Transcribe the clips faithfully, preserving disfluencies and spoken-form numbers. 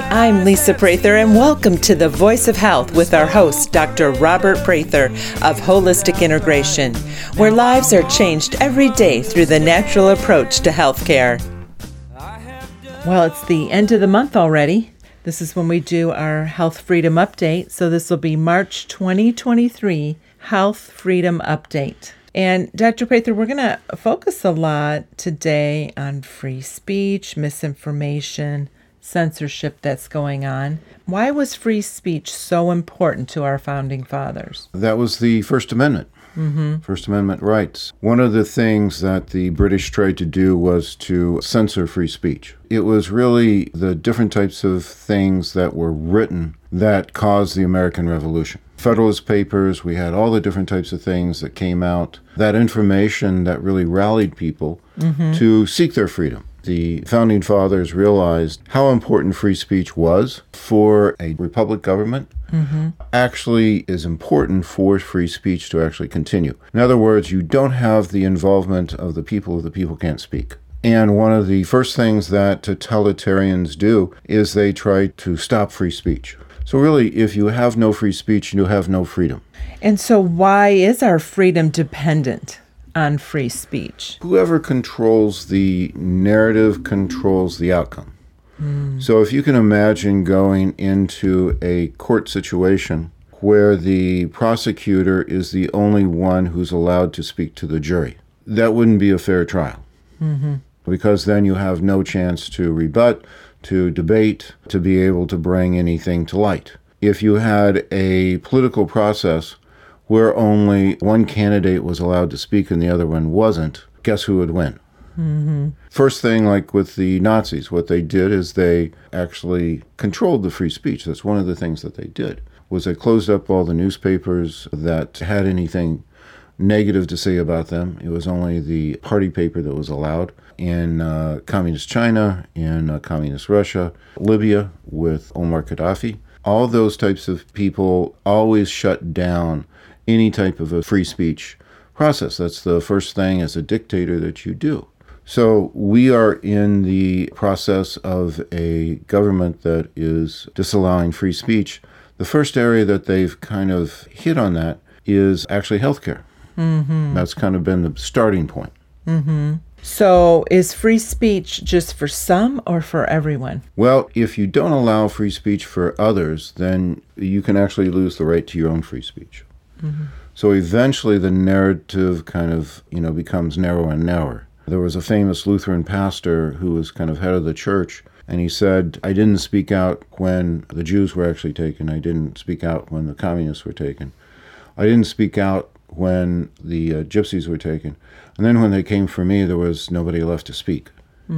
I'm Lisa Prather, and welcome to The Voice of Health with our host, Doctor Robert Prather of Holistic Integration, where lives are changed every day through the natural approach to healthcare. Well, it's the end of the month already. This is when we do our Health Freedom Update. So this will be March twenty twenty-three Health Freedom Update. And Doctor Prather, we're going to focus a lot today on free speech, misinformation, censorship that's going on. Why was free speech so important to our founding fathers? That was the First Amendment. Mm-hmm. First Amendment rights. One of the things that the British tried to do was to censor free speech. It was really the different types of things that were written that caused the American Revolution. Federalist Papers, we had all the different types of things that came out, that information that really rallied people mm-hmm. to seek their freedom. The Founding Fathers realized how important free speech was for a republic government, mm-hmm. actually is important for free speech to actually continue. In other words, you don't have the involvement of the people if the people can't speak. And one of the first things that totalitarians do is they try to stop free speech. So really, if you have no free speech, you have no freedom. And so why is our freedom dependent on free speech? Whoever controls the narrative controls the outcome. Mm. So if you can imagine going into a court situation where the prosecutor is the only one who's allowed to speak to the jury, that wouldn't be a fair trial. Mm-hmm. Because then you have no chance to rebut, to debate, to be able to bring anything to light. If you had a political process where only one candidate was allowed to speak and the other one wasn't, guess who would win? Mm-hmm. First thing, like with the Nazis, what they did is they actually controlled the free speech. That's one of the things that they did, was they closed up all the newspapers that had anything negative to say about them. It was only the party paper that was allowed. In uh, communist China, in uh, communist Russia, Libya with Omar Gaddafi, all those types of people always shut down any type of a free speech process. That's the first thing as a dictator that you do. So we are in the process of a government that is disallowing free speech. The first area that they've kind of hit on that is actually healthcare. Mm-hmm. That's kind of been the starting point. Mm-hmm. So is free speech just for some or for everyone? Well, if you don't allow free speech for others, then you can actually lose the right to your own free speech. Mm-hmm. So eventually the narrative kind of, you know, becomes narrower and narrower. There was a famous Lutheran pastor who was kind of head of the church, and he said, I didn't speak out when the Jews were actually taken. I didn't speak out when the communists were taken. I didn't speak out when the uh, gypsies were taken. And then when they came for me, there was nobody left to speak.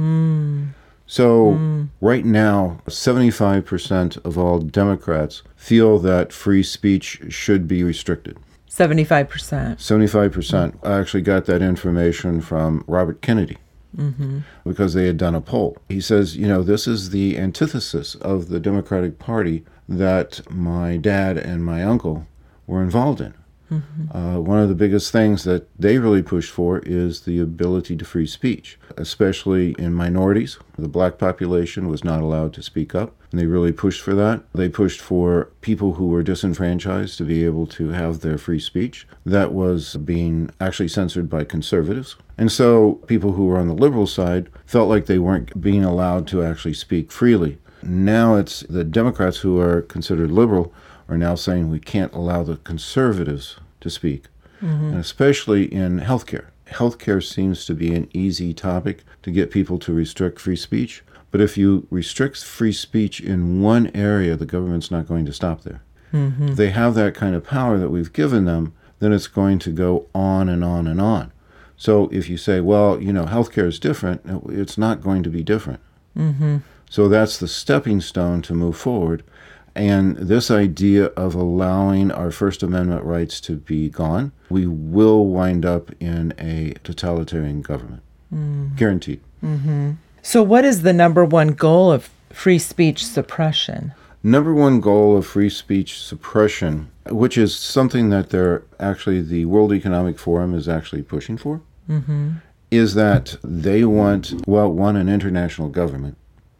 Mm. So mm. right now, seventy-five percent of all Democrats feel that free speech should be restricted. seventy-five percent. seventy-five percent. Mm. I actually got that information from Robert Kennedy mm-hmm. because they had done a poll. He says, you know, this is the antithesis of the Democratic Party that my dad and my uncle were involved in. Mm-hmm. Uh, one of the biggest things that they really pushed for is the ability to free speech, especially in minorities. The black population was not allowed to speak up, and they really pushed for that. They pushed for people who were disenfranchised to be able to have their free speech. That was being actually censored by conservatives. And so people who were on the liberal side felt like they weren't being allowed to actually speak freely. Now it's the Democrats who are considered liberal are now saying we can't allow the conservatives to speak, mm-hmm. and especially in healthcare. Healthcare seems to be an easy topic to get people to restrict free speech, but if you restrict free speech in one area, the government's not going to stop there. Mm-hmm. If they have that kind of power that we've given them, then it's going to go on and on and on. So if you say, well, you know, healthcare is different, it's not going to be different. Mm-hmm. So that's the stepping stone to move forward. And this idea of allowing our First Amendment rights to be gone, we will wind up in a totalitarian government. Mm. Guaranteed. Mm-hmm. So what is the number one goal of free speech suppression? Number one goal of free speech suppression, which is something that they're actually, the World Economic Forum is actually pushing for, mm-hmm. is that they want, well, one, an international government,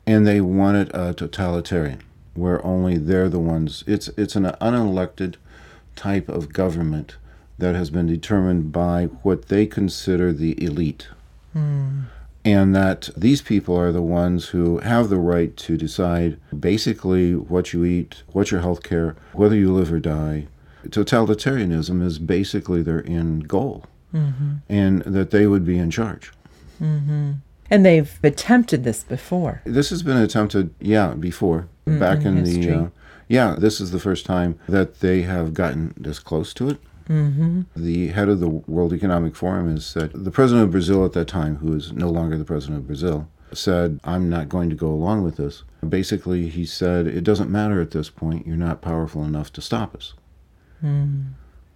And they want it uh, totalitarian, where only they're the ones. It's it's an unelected type of government that has been determined by what they consider the elite. Mm. And that these people are the ones who have the right to decide basically what you eat, what's your health care, whether you live or die. Totalitarianism is basically their end goal, mm-hmm. and that they would be in charge. Mm-hmm. And they've attempted this before. This has been attempted, yeah, before. Mm-hmm. Back in history. the, uh, yeah, this is the first time that they have gotten this close to it. Mm-hmm. The head of the World Economic Forum is said, the president of Brazil at that time, who is no longer the president of Brazil, said, I'm not going to go along with this. Basically, he said, it doesn't matter at this point. You're not powerful enough to stop us. Mm.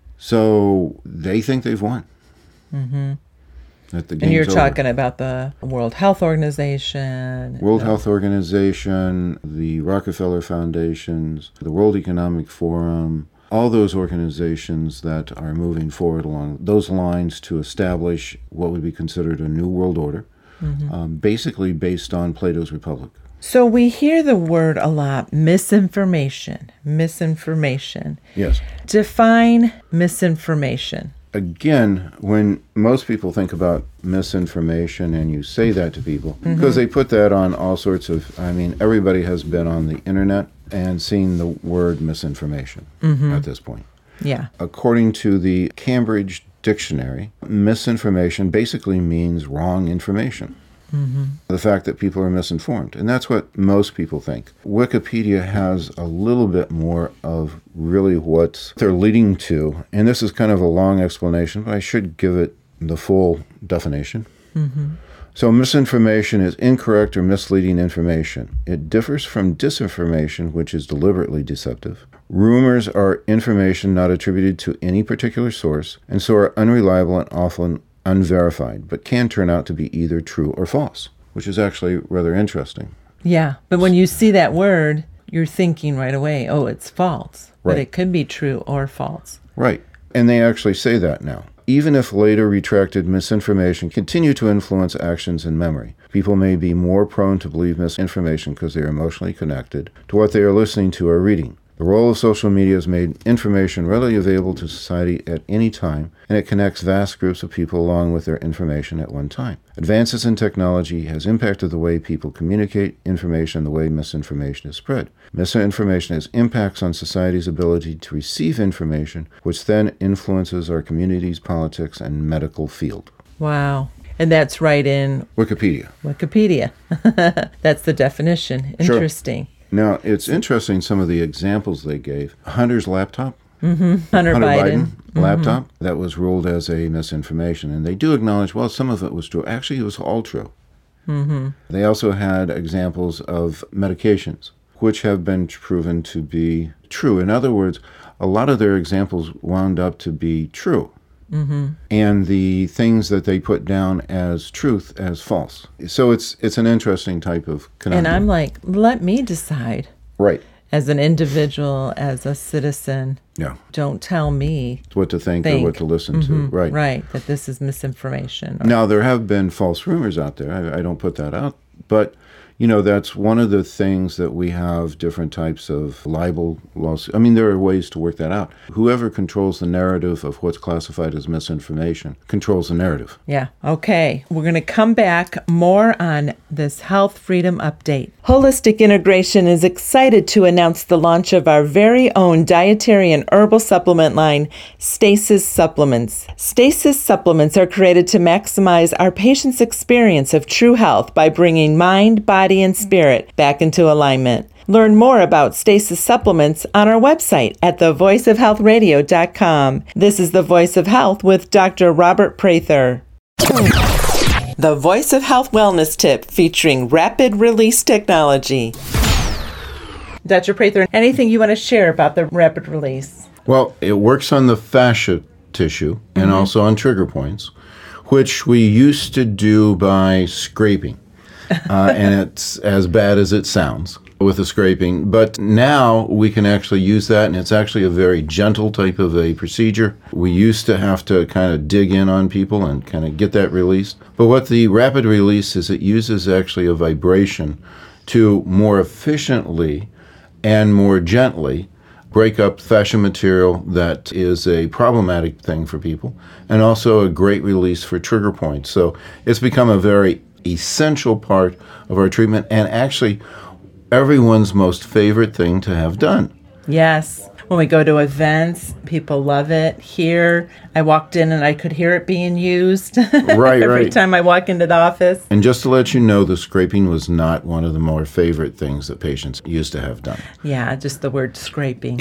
So they think they've won. Mm-hmm. That the and you're over. talking about the World Health Organization. World the, Health Organization, the Rockefeller Foundations, the World Economic Forum, all those organizations that are moving forward along those lines to establish what would be considered a new world order, mm-hmm. um, basically based on Plato's Republic. So we hear the word a lot, misinformation, misinformation. Yes. Define misinformation. Again, when most people think about misinformation and you say that to people, mm-hmm. because they put that on all sorts of, I mean, everybody has been on the internet and seen the word misinformation mm-hmm. at this point. Yeah. According to the Cambridge Dictionary, misinformation basically means wrong information. Mm-hmm. The fact that people are misinformed. And that's what most people think. Wikipedia has a little bit more of really what they're leading to. And this is kind of a long explanation, but I should give it the full definition. Mm-hmm. So misinformation is incorrect or misleading information. It differs from disinformation, which is deliberately deceptive. Rumors are information not attributed to any particular source, and so are unreliable and often unverified, but can turn out to be either true or false, which is actually rather interesting. Yeah, but when you see that word, you're thinking right away, oh, it's false. Right. But it could be true or false. Right, and they actually say that now. Even if later retracted misinformation continue to influence actions and memory, people may be more prone to believe misinformation because they are emotionally connected to what they are listening to or reading. The role of social media has made information readily available to society at any time, and it connects vast groups of people along with their information at one time. Advances in technology has impacted the way people communicate information, the way misinformation is spread. Misinformation has impacts on society's ability to receive information, which then influences our communities, politics, and medical field. Wow. And that's right in Wikipedia. Wikipedia. That's the definition. Interesting. Sure. Now, it's interesting some of the examples they gave. Hunter's laptop, mm-hmm. Hunter, Hunter Biden, Biden mm-hmm. laptop, that was ruled as a misinformation. And they do acknowledge, well, some of it was true. Actually, it was all true. Mm-hmm. They also had examples of medications, which have been proven to be true. In other words, a lot of their examples wound up to be true. Mm-hmm. And the things that they put down as truth as false. So it's it's an interesting type of conundrum. And I'm like, let me decide. Right. As an individual, as a citizen. Yeah. Don't tell me what to think, think. or what to listen mm-hmm. to. Right. Right. That this is misinformation. Or... Now, there have been false rumors out there. I, I don't put that out. But, you know, that's one of the things that we have different types of libel lawsuits. I mean, there are ways to work that out. Whoever controls the narrative of what's classified as misinformation controls the narrative. Yeah. Okay. We're going to come back more on this Health Freedom Update. Holistic Integration is excited to announce the launch of our very own dietary and herbal supplement line, Stasis Supplements. Stasis Supplements are created to maximize our patients' experience of true health by bringing mind, body, and spirit back into alignment. Learn more about Stasis Supplements on our website at the voice of health radio dot com. This is The Voice of Health with Doctor Robert Prather. The Voice of Health Wellness Tip featuring rapid release technology. Doctor Prather, anything you want to share about the rapid release? Well, it works on the fascia tissue and mm-hmm. also on trigger points, which we used to do by scraping. uh, and it's as bad as it sounds with the scraping. But now we can actually use that, and it's actually a very gentle type of a procedure. We used to have to kind of dig in on people and kind of get that released. But what the rapid release is, it uses actually a vibration to more efficiently and more gently break up fascia material that is a problematic thing for people, and also a great release for trigger points. So it's become a very essential part of our treatment, and actually everyone's most favorite thing to have done. Yes. When we go to events, people love it. Here, I walked in and I could hear it being used Right, every right. time I walk into the office. And just to let you know, the scraping was not one of the more favorite things that patients used to have done. Yeah, just the word scraping.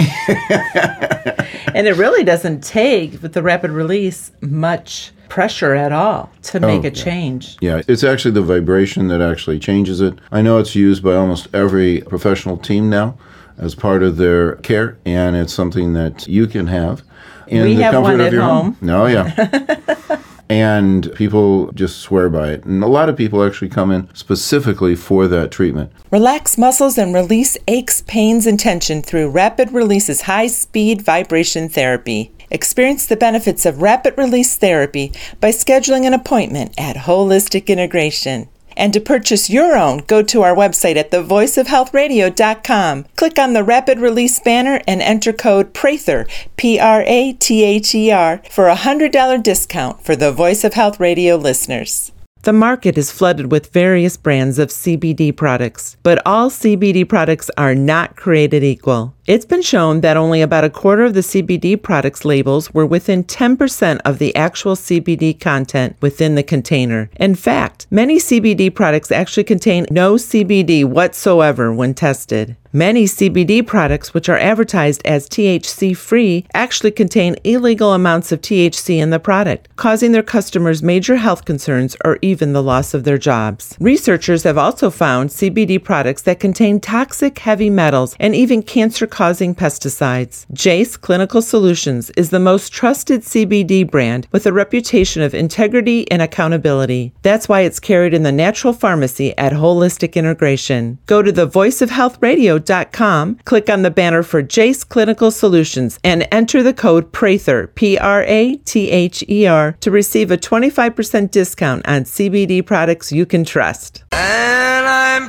And it really doesn't take, with the rapid release, much pressure at all to make Oh, a change. Yeah, it's actually the vibration that actually changes it. I know it's used by almost every professional team now as part of their care, and it's something that you can have in We the have comfort one of at your home. No, yeah. And people just swear by it. And a lot of people actually come in specifically for that treatment. Relax muscles and release aches, pains, and tension through Rapid Release's high-speed vibration therapy. Experience the benefits of rapid release therapy by scheduling an appointment at Holistic Integration. And to purchase your own, go to our website at the voice of health radio dot com. Click on the Rapid Release banner and enter code PRATHER, P R A T H E R, for a one hundred dollars discount for the Voice of Health Radio listeners. The market is flooded with various brands of C B D products, but all C B D products are not created equal. It's been shown that only about a quarter of the C B D products labels were within ten percent of the actual C B D content within the container. In fact, many C B D products actually contain no C B D whatsoever when tested. Many C B D products, which are advertised as T H C-free, actually contain illegal amounts of T H C in the product, causing their customers major health concerns or even the loss of their jobs. Researchers have also found C B D products that contain toxic heavy metals and even cancer-causing pesticides. Jace Clinical Solutions is the most trusted C B D brand with a reputation of integrity and accountability. That's why it's carried in the natural pharmacy at Holistic Integration. Go to the voice of health radio dot com, click on the banner for Jace Clinical Solutions, and enter the code PRATHER, P R A T H E R, to receive a twenty-five percent discount on C B D products you can trust. And I'm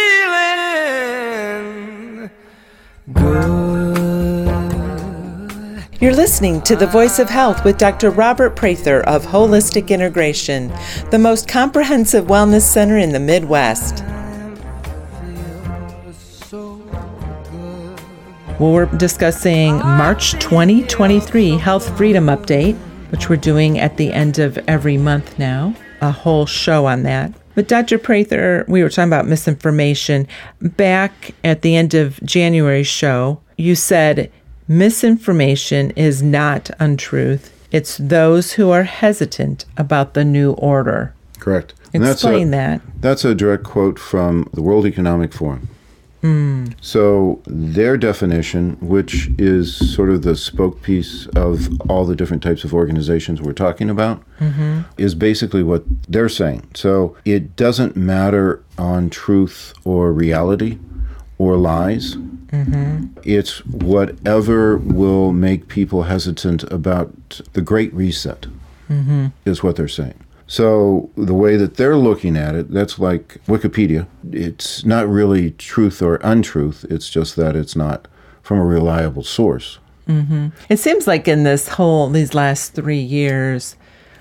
feeling good. You're listening to The Voice of Health with Doctor Robert Prather of Holistic Integration, the most comprehensive wellness center in the Midwest. Well, we're discussing March twenty twenty-three Health Freedom Update, which we're doing at the end of every month now, a whole show on that. But Doctor Prather, we were talking about misinformation. Back at the end of January's show, you said misinformation is not untruth. It's those who are hesitant about the new order. Correct. And Explain that's a, that. That's a direct quote from the World Economic Forum. Mm. So their definition, which is sort of the spoke piece of all the different types of organizations we're talking about, mm-hmm. is basically what they're saying. So it doesn't matter on truth or reality or lies. Mm-hmm. It's whatever will make people hesitant about the Great Reset, mm-hmm. is what they're saying. So the way that they're looking at it, that's like Wikipedia. It's not really truth or untruth. It's just that it's not from a reliable source. Mm-hmm. It seems like in this whole, these last three years,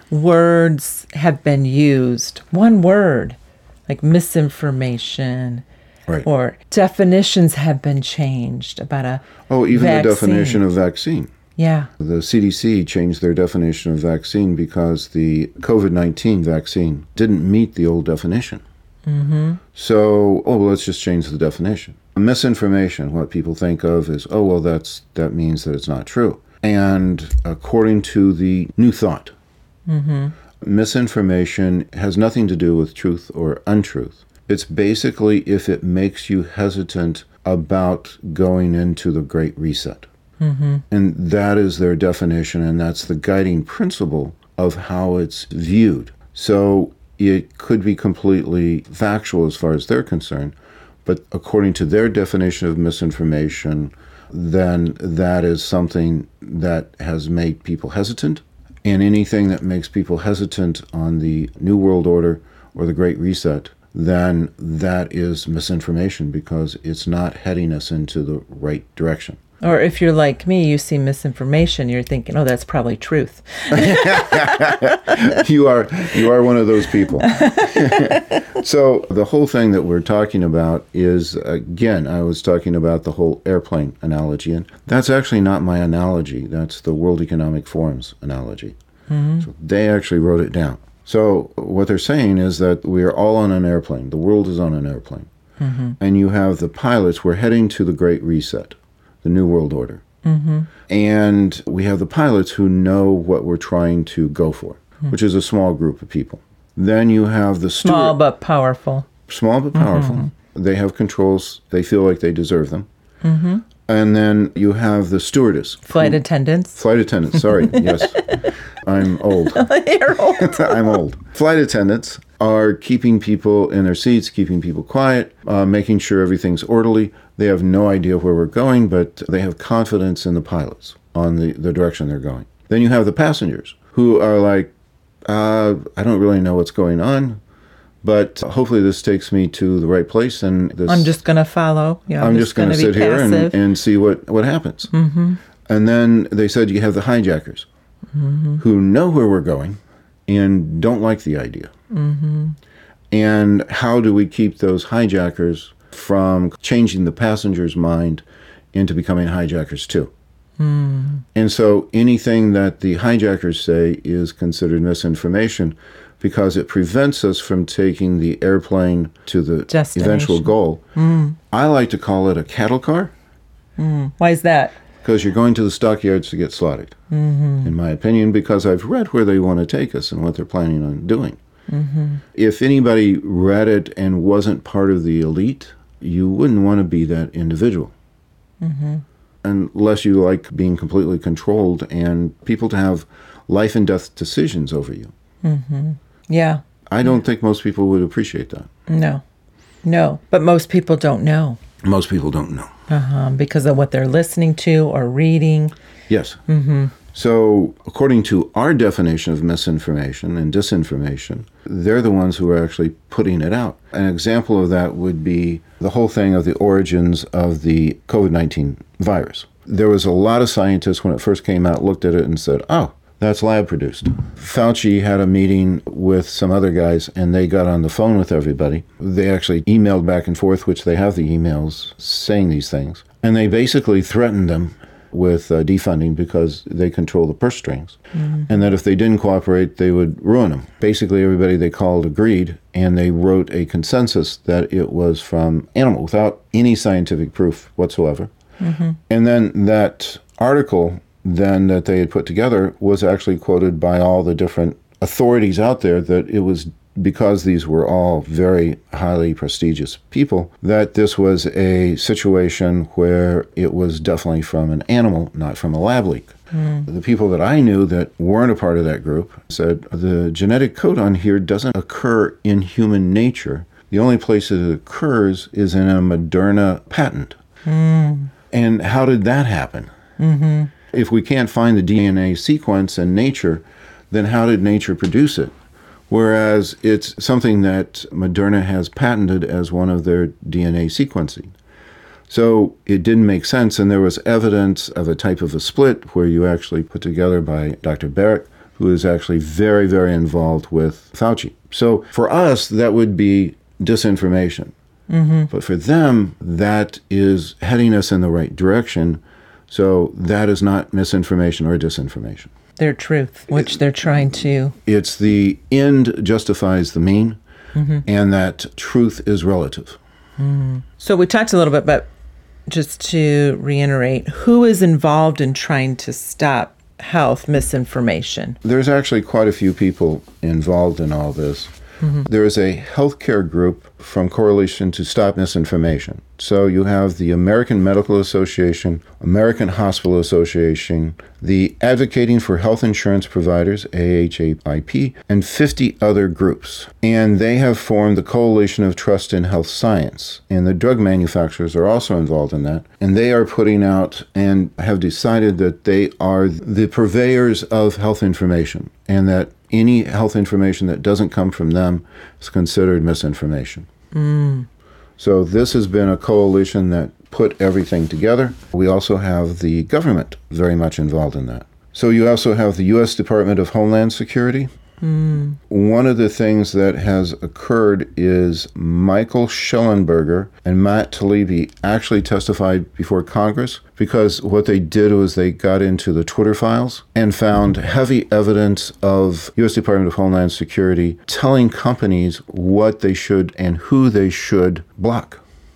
words have been used. One word, like misinformation. Right. Or definitions have been changed about a Oh, even vaccine. The definition of vaccine. Yeah. The C D C changed their definition of vaccine because the COVID nineteen vaccine didn't meet the old definition. Mm-hmm. So, oh, well, let's just change the definition. Misinformation, what people think of is, oh, well, that's that means that it's not true. And according to the New Thought, mm-hmm. misinformation has nothing to do with truth or untruth. It's basically if it makes you hesitant about going into the Great Reset. Mm-hmm. And that is their definition, and that's the guiding principle of how it's viewed. So it could be completely factual as far as they're concerned, but according to their definition of misinformation, then that is something that has made people hesitant. And anything that makes people hesitant on the New World Order or the Great Reset, then that is misinformation because it's not heading us into the right direction. Or if you're like me, you see misinformation, you're thinking, oh, that's probably truth. you are you are one of those people. So the whole thing that we're talking about is, again, I was talking about the whole airplane analogy, and that's actually not my analogy. That's the World Economic Forum's analogy. Mm-hmm. So they actually wrote it down. So what they're saying is that we are all on an airplane. The world is on an airplane. Mm-hmm. And you have the pilots. We're heading to the Great Reset, the New World Order. Mm-hmm. And we have the pilots who know what we're trying to go for, mm-hmm. which is a small group of people. Then you have the steward. Small but powerful. Small but powerful. Mm-hmm. They have controls. They feel like they deserve them. Mm-hmm. And then you have the stewardess. Flight who, attendants. Flight attendants, sorry, yes. I'm old. You're old. I'm old. Flight attendants are keeping people in their seats, keeping people quiet, uh, making sure everything's orderly. They have no idea where we're going, but they have confidence in the pilots on the, the direction they're going. Then you have the passengers who are like, uh, I don't really know what's going on, but hopefully this takes me to the right place. And this, I'm just going to follow. You know, I'm just going to sit here and, and see what, what happens. Mm-hmm. And then they said you have the hijackers mm-hmm. who know where we're going and don't like the idea. Mm-hmm. And how do we keep those hijackers from changing the passenger's mind into becoming hijackers too? Mm. And so anything that the hijackers say is considered misinformation because it prevents us from taking the airplane to the eventual goal. Mm. I like to call it a cattle car. Mm. Why is that? Because you're going to the stockyards to get slaughtered, mm-hmm. in my opinion, because I've read where they want to take us and what they're planning on doing. Mm-hmm. If anybody read it and wasn't part of the elite, you wouldn't want to be that individual. Mm-hmm. Unless you like being completely controlled and people to have life and death decisions over you. Mm-hmm. Yeah. I don't think most people would appreciate that. No. No. But most people don't know. Most people don't know. Uh-huh. Because of what they're listening to or reading. Yes. Mm-hmm. So according to our definition of misinformation and disinformation, they're the ones who are actually putting it out. An example of that would be the whole thing of the origins of the covid nineteen virus. There was a lot of scientists when it first came out looked at it and said, oh, that's lab produced. Fauci had a meeting with some other guys and they got on the phone with everybody. They actually emailed back and forth, which they have the emails saying these things. And they basically threatened them with uh, defunding because they control the purse strings. Mm-hmm. And that if they didn't cooperate, they would ruin them. Basically, everybody they called agreed, and they wrote a consensus that it was from animal without any scientific proof whatsoever. Mm-hmm. And then that article then that they had put together was actually quoted by all the different authorities out there that it was because these were all very highly prestigious people, that this was a situation where it was definitely from an animal, not from a lab leak. Mm. The people that I knew that weren't a part of that group said, the genetic code on here doesn't occur in human nature. The only place it occurs is in a Moderna patent. Mm. And how did that happen? Mm-hmm. If we can't find the D N A sequence in nature, then how did nature produce it? Whereas it's something that Moderna has patented as one of their D N A sequencing. So it didn't make sense, and there was evidence of a type of a split where you actually put together by Doctor Barrett, who is actually very, very involved with Fauci. So for us, that would be disinformation. Mm-hmm. But for them, that is heading us in the right direction. So that is not misinformation or disinformation. Their truth, which they're trying to... It's the end justifies the mean, mm-hmm. and that truth is relative. Mm-hmm. So we talked a little bit, but just to reiterate, who is involved in trying to stop health misinformation? There's actually quite a few people involved in all this. Mm-hmm. There is a healthcare group from Coalition to Stop Misinformation. So you have the American Medical Association, American Hospital Association, the Advocating for Health Insurance Providers, A H A I P, and fifty other groups. And they have formed the Coalition of Trust in Health Science. And the drug manufacturers are also involved in that. And they are putting out and have decided that they are the purveyors of health information, and that any health information that doesn't come from them is considered misinformation. Mm. So this has been a coalition that put everything together. We also have the government very much involved in that. So you also have the U S Department of Homeland Security. Mm. One of the things that has occurred is Michael Schellenberger and Matt Taibbi actually testified before Congress because what they did was they got into the Twitter files and found heavy evidence of U S Department of Homeland Security telling companies what they should and who they should block.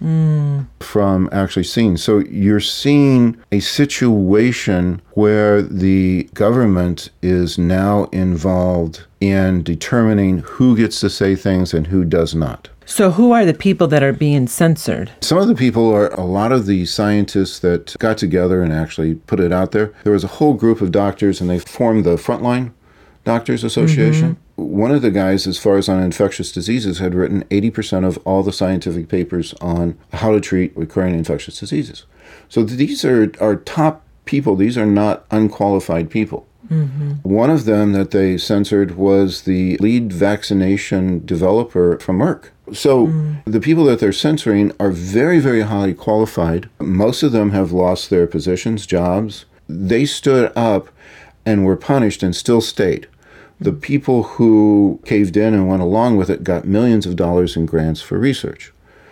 Mm. From actually seeing. So you're seeing a situation where the government is now involved in determining who gets to say things and who does not. So who are the people that are being censored? Some of the people are a lot of the scientists that got together and actually put it out there. There was a whole group of doctors and they formed the Frontline Doctors Association. Mm-hmm. One of the guys, as far as on infectious diseases, had written eighty percent of all the scientific papers on how to treat recurring infectious diseases. So these are, are top people. These are not unqualified people. Mm-hmm. One of them that they censored was the lead vaccination developer from Merck. So mm. the people that they're censoring are very, very highly qualified. Most of them have lost their positions, jobs. They stood up and were punished and still stayed. The people who caved in and went along with it got millions of dollars in grants for research.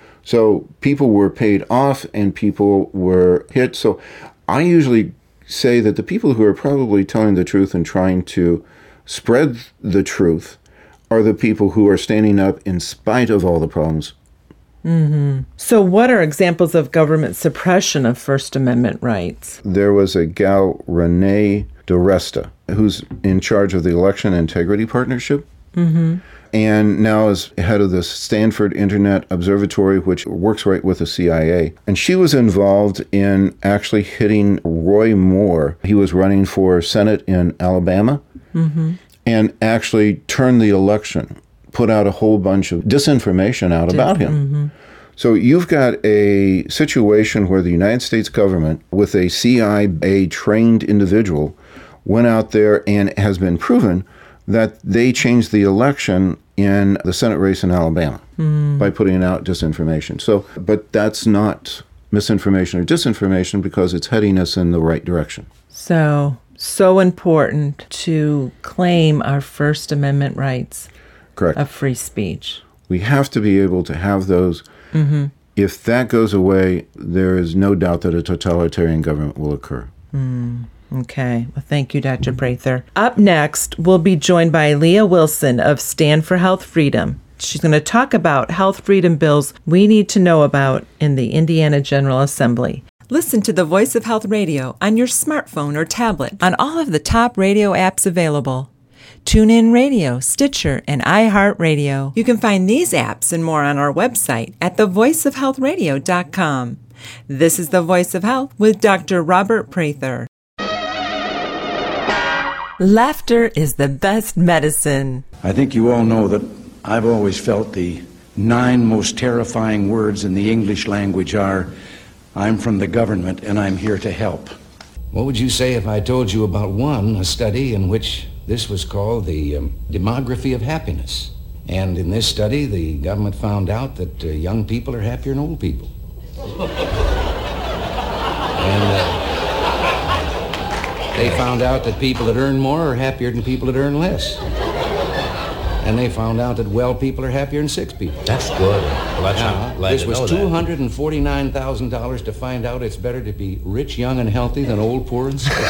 So people were paid off and people were hit. So I usually say that the people who are probably telling the truth and trying to spread the truth are the people who are standing up in spite of all the problems. Mm-hmm. So what are examples of government suppression of First Amendment rights? There was a gal, Renee DiResta, who's in charge of the Election Integrity Partnership, mm-hmm. and now is head of the Stanford Internet Observatory, which works right with the C I A. And she was involved in actually hitting Roy Moore. He was running for Senate in Alabama, mm-hmm. and actually turned the election, put out a whole bunch of disinformation out about him. Mm-hmm. So you've got a situation where the United States government, with a C I A-trained individual, went out there and has been proven that they changed the election in the Senate race in Alabama mm. by putting out disinformation. So, but that's not misinformation or disinformation because it's heading us in the right direction. So, so important to claim our First Amendment rights. Correct. Of free speech. We have to be able to have those. Mm-hmm. If that goes away, there is no doubt that a totalitarian government will occur. Mm. Okay. Well, thank you, Doctor Prather. Up next, we'll be joined by Leah Wilson of Stand for Health Freedom. She's going to talk about health freedom bills we need to know about in the Indiana General Assembly. Listen to the Voice of Health Radio on your smartphone or tablet on all of the top radio apps available. TuneIn Radio, Stitcher, and iHeartRadio. You can find these apps and more on our website at the voice of health radio dot com. This is The Voice of Health with Doctor Robert Prather. Laughter is the best medicine. I think you all know that I've always felt the nine most terrifying words in the English language are, I'm from the government and I'm here to help. What would you say if I told you about one, a study in which this was called the um, demography of happiness? And in this study, the government found out that uh, young people are happier than old people. and uh, they found out that people that earn more are happier than people that earn less. And they found out that well people are happier than sick people. That's good. Well, that's now, glad this to was know two hundred forty-nine thousand dollars to find out it's better to be rich, young, and healthy than old, poor, and sick.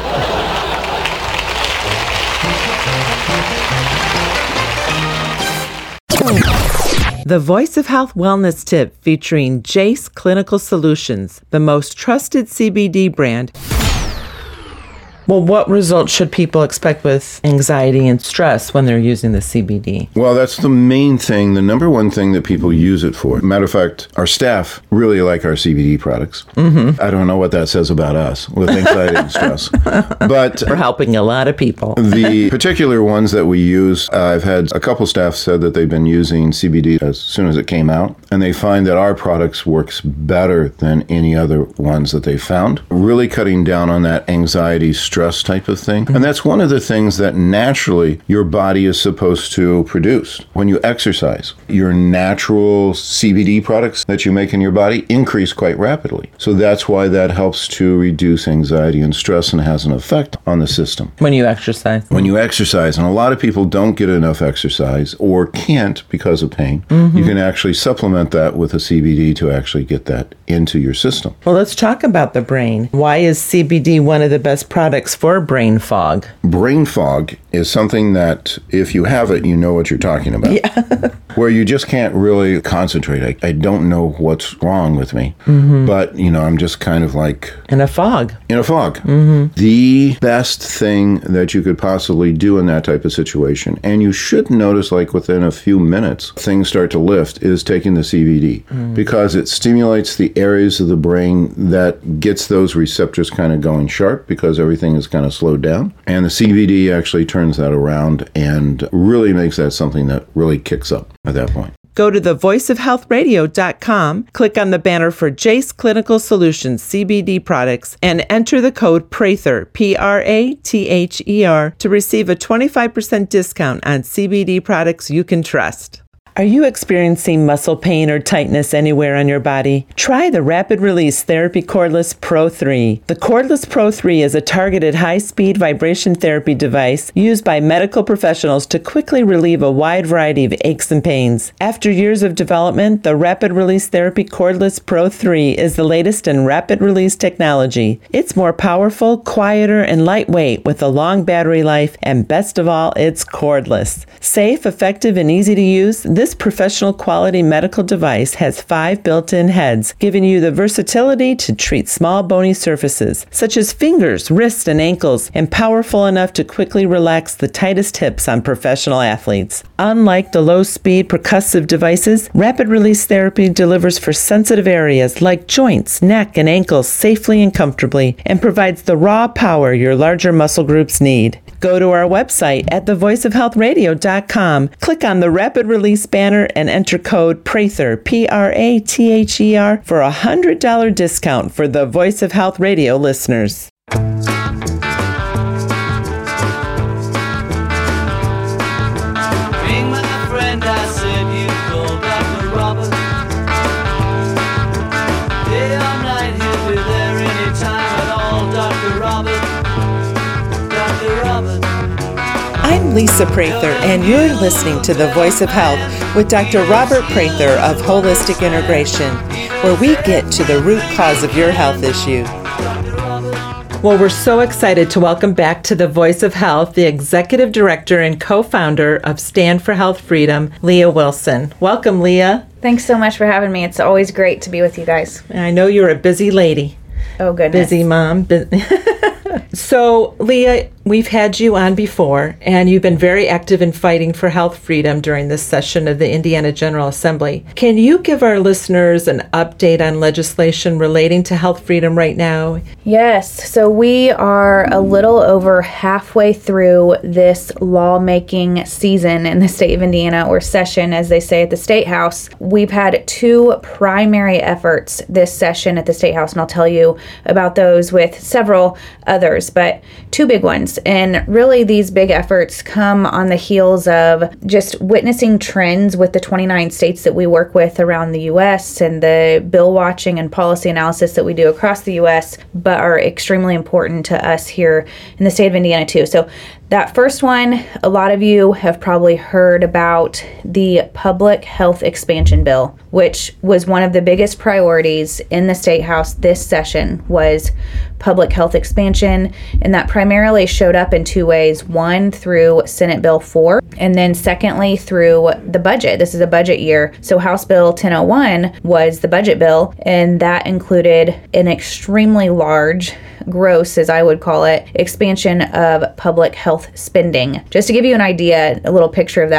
The Voice of Health Wellness Tip featuring Jace Clinical Solutions, the most trusted C B D brand. Well, what results should people expect with anxiety and stress when they're using the C B D? Well, that's the main thing, the number one thing that people use it for. Matter of fact, our staff really like our C B D products. Mm-hmm. I don't know what that says about us with anxiety and stress. But we're helping a lot of people. The particular ones that we use, uh, I've had a couple staff said that they've been using C B D as soon as it came out, and they find that our products works better than any other ones that they found. Really cutting down on that anxiety, stress, stress type of thing. And that's one of the things that naturally your body is supposed to produce. When you exercise, your natural C B D products that you make in your body increase quite rapidly. So that's why that helps to reduce anxiety and stress and has an effect on the system. When you exercise. When you exercise, and a lot of people don't get enough exercise or can't because of pain, mm-hmm. you can actually supplement that with a C B D to actually get that into your system. Well, let's talk about the brain. Why is C B D one of the best products for brain fog? Brain fog is something that if you have it, you know what you're talking about. Yeah. Where you just can't really concentrate. I, I don't know what's wrong with me, mm-hmm. but, you know, I'm just kind of like... In a fog. In a fog. Mm-hmm. The best thing that you could possibly do in that type of situation, and you should notice like within a few minutes, things start to lift, is taking the C B D. Mm. Because it stimulates the areas of the brain that gets those receptors kind of going sharp because everything is kind of slowed down. And the C B D actually turns that around and really makes that something that really kicks up at that point. Go to the voice of health radio dot com, click on the banner for Jace Clinical Solutions C B D products, and enter the code Prather, P R A T H E R, to receive a twenty-five percent discount on C B D products you can trust. Are you experiencing muscle pain or tightness anywhere on your body? Try the Rapid Release Therapy Cordless Pro three. The Cordless Pro three is a targeted high-speed vibration therapy device used by medical professionals to quickly relieve a wide variety of aches and pains. After years of development, the Rapid Release Therapy Cordless Pro three is the latest in rapid release technology. It's more powerful, quieter, and lightweight with a long battery life, and best of all, it's cordless. Safe, effective, and easy to use, this This professional quality medical device has five built-in heads, giving you the versatility to treat small bony surfaces, such as fingers, wrists, and ankles, and powerful enough to quickly relax the tightest hips on professional athletes. Unlike the low-speed percussive devices, rapid release therapy delivers for sensitive areas like joints, neck, and ankles safely and comfortably, and provides the raw power your larger muscle groups need. Go to our website at the voice of health radio dot com, click on the Rapid Release banner, and enter code Prather, P R A T H E R, for a one hundred dollars discount for the Voice of Health Radio listeners. Being my friend, I said you called Doctor Robert. Day or night, he'll be there anytime at all, Doctor Robert. Doctor Robert. I'm Lisa Prather, and you're listening to The Voice of Health with Doctor Robert Prather of Holistic Integration, where we get to the root cause of your health issue. Well, we're so excited to welcome back to The Voice of Health the Executive Director and Co-Founder of Stand for Health Freedom, Leah Wilson. Welcome, Leah. Thanks so much for having me. It's always great to be with you guys. I know you're a busy lady. Oh, goodness. Busy mom. Bu- So, Leah, we've had you on before, and you've been very active in fighting for health freedom during this session of the Indiana General Assembly. Can you give our listeners an update on legislation relating to health freedom right now? Yes. So we are a little over halfway through this lawmaking season in the state of Indiana, or session, as they say at the State House. We've had two primary efforts this session at the State House, and I'll tell you about those with several others, but two big ones. And really these big efforts come on the heels of just witnessing trends with the twenty-nine states that we work with around the U S and the bill watching and policy analysis that we do across the U S, but are extremely important to us here in the state of Indiana too. So that first one, a lot of you have probably heard about the Public Health Expansion Bill, which was one of the biggest priorities in the State House this session, was public health expansion. And that primarily showed up in two ways. One, through Senate Bill four, and then secondly, through the budget. This is a budget year. So House Bill ten oh one was the budget bill, and that included an extremely large, gross, as I would call it, expansion of public health spending. Just to give you an idea, a little picture of that,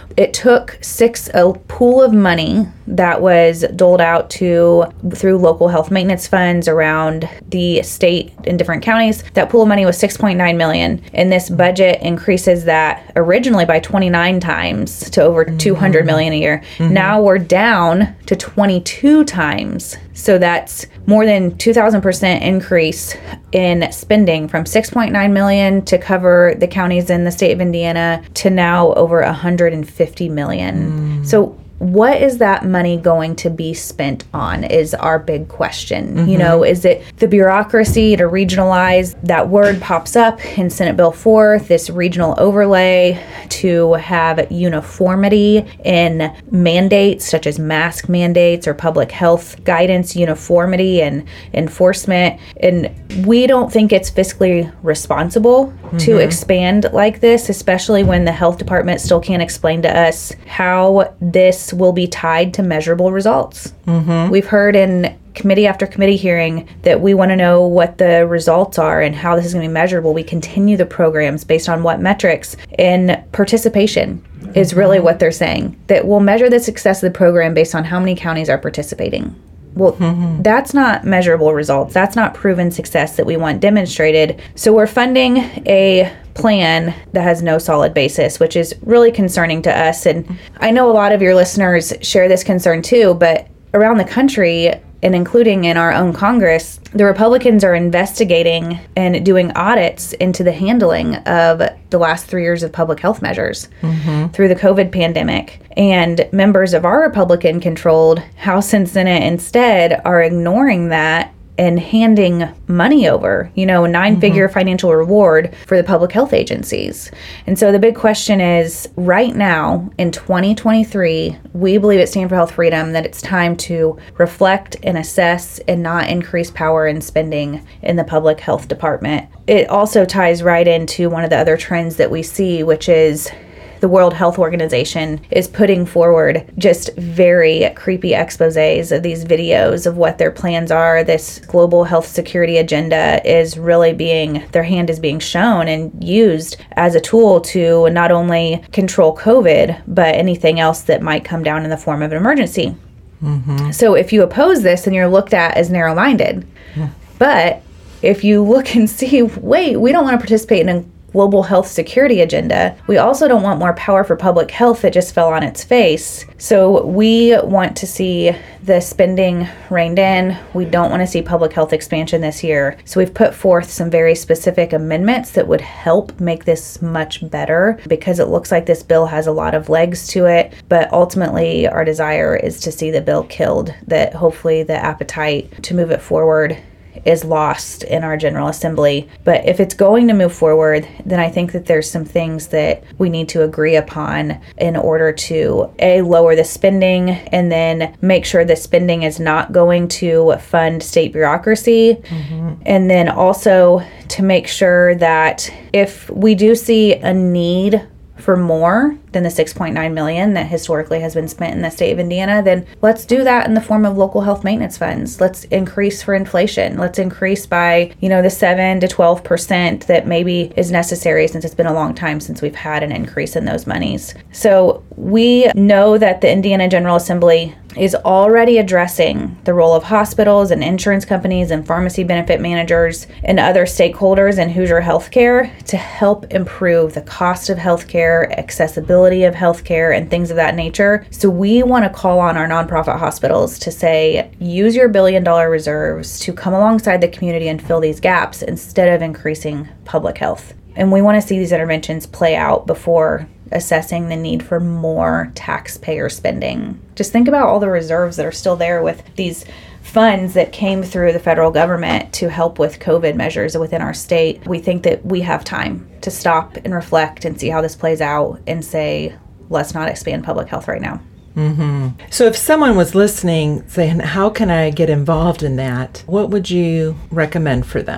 it took six a pool of money that was doled out to through local health maintenance funds around the state in different counties. That pool of money was six point nine million dollars, and this budget increases that originally by twenty-nine times to over mm-hmm. two hundred million dollars a year. Mm-hmm. Now we're down to twenty-two times. So that's more than two thousand percent increase in spending, from six point nine million dollars to cover the counties in the state of Indiana to now over one hundred fifty million dollars. Mm. So what is that money going to be spent on is our big question. Mm-hmm. You know, is it the bureaucracy to regionalize? That word pops up in Senate Bill four, this regional overlay to have uniformity in mandates such as mask mandates or public health guidance, uniformity and enforcement. And we don't think it's fiscally responsible mm-hmm. to expand like this, especially when the health department still can't explain to us how this will be tied to measurable results. Mm-hmm. We've heard in committee after committee hearing that we want to know what the results are and how this is going to be measurable. We continue the programs based on what metrics, and participation is really what they're saying, that we'll measure the success of the program based on how many counties are participating. Well, mm-hmm. that's not measurable results. That's not proven success that we want demonstrated. So we're funding a plan that has no solid basis, which is really concerning to us. And I know a lot of your listeners share this concern too, but around the country, and including in our own Congress, the Republicans are investigating and doing audits into the handling of the last three years of public health measures mm-hmm. through the COVID pandemic. And members of our Republican-controlled House and Senate instead are ignoring that and handing money over, you know, a nine-figure mm-hmm. financial reward for the public health agencies. And so the big question is, right now in twenty twenty-three, we believe at Stand for Health Freedom that it's time to reflect and assess and not increase power and spending in the public health department. It also ties right into one of the other trends that we see, which is the World Health Organization is putting forward just very creepy exposés of these videos of what their plans are. This global health security agenda is really being, their hand is being shown and used as a tool to not only control COVID, but anything else that might come down in the form of an emergency. Mm-hmm. So if you oppose this, then you're looked at as narrow-minded. Yeah. But if you look and see, wait, we don't want to participate in a global health security agenda. We also don't want more power for public health that just fell on its face. So we want to see the spending reined in. We don't want to see public health expansion this year. So we've put forth some very specific amendments that would help make this much better, because it looks like this bill has a lot of legs to it. But ultimately, our desire is to see the bill killed, that hopefully the appetite to move it forward is lost in our General Assembly. But if it's going to move forward, then I think that there's some things that we need to agree upon in order to, A, lower the spending, and then make sure the spending is not going to fund state bureaucracy. Mm-hmm. And then also to make sure that if we do see a need for more than the six point nine million dollars that historically has been spent in the state of Indiana, then let's do that in the form of local health maintenance funds. Let's increase for inflation. Let's increase by, you know, the seven to twelve percent that maybe is necessary, since it's been a long time since we've had an increase in those monies. So we know that the Indiana General Assembly is already addressing the role of hospitals and insurance companies and pharmacy benefit managers and other stakeholders in Hoosier healthcare to help improve the cost of healthcare, accessibility of healthcare, and things of that nature. So we want to call on our nonprofit hospitals to say, use your billion dollar reserves to come alongside the community and fill these gaps instead of increasing public health. And we want to see these interventions play out before assessing the need for more taxpayer spending. Just think about all the reserves that are still there with these funds that came through the federal government to help with COVID measures within our state. We think that we have time to stop and reflect and see how this plays out and say, let's not expand public health right now. Mm-hmm. So if someone was listening saying, how can I get involved in that? What would you recommend for them?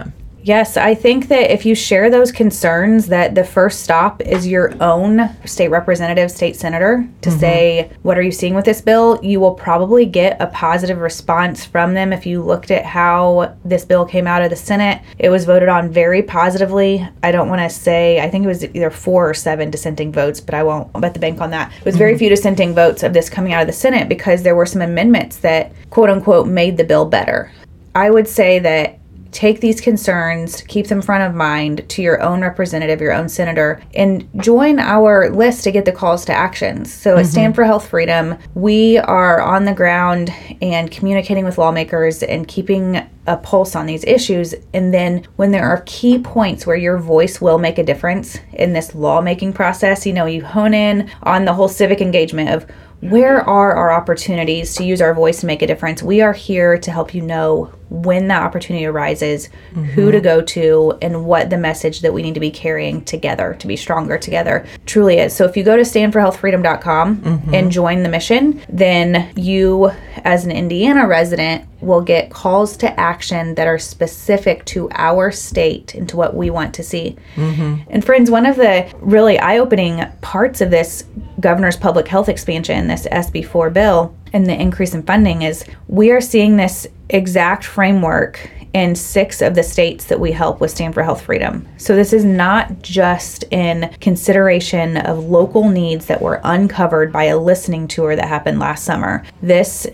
Yes, I think that if you share those concerns, that the first stop is your own state representative, state senator, to mm-hmm. say, what are you seeing with this bill? You will probably get a positive response from them. If you looked at how this bill came out of the Senate, it was voted on very positively. I don't want to say, I think it was either four or seven dissenting votes, but I won't bet the bank on that. It was very mm-hmm. few dissenting votes of this coming out of the Senate because there were some amendments that, quote unquote, made the bill better. I would say that take these concerns, keep them front of mind to your own representative, your own senator, and join our list to get the calls to actions. So at mm-hmm. Stand for Health Freedom, we are on the ground and communicating with lawmakers and keeping a pulse on these issues. And then when there are key points where your voice will make a difference in this lawmaking process, you know, you hone in on the whole civic engagement of where are our opportunities to use our voice to make a difference. We are here to help you know when that opportunity arises, mm-hmm. who to go to, and what the message that we need to be carrying together to be stronger together truly is. So if you go to stand for health freedom dot com mm-hmm. and join the mission, then you, as an Indiana resident, will get calls to action that are specific to our state and to what we want to see. Mm-hmm. And friends, one of the really eye-opening parts of this governor's public health expansion, this S B four bill, and the increase in funding is we are seeing this exact framework in six of the states that we help with Stand for Health Freedom. So this is not just in consideration of local needs that were uncovered by a listening tour that happened last summer. This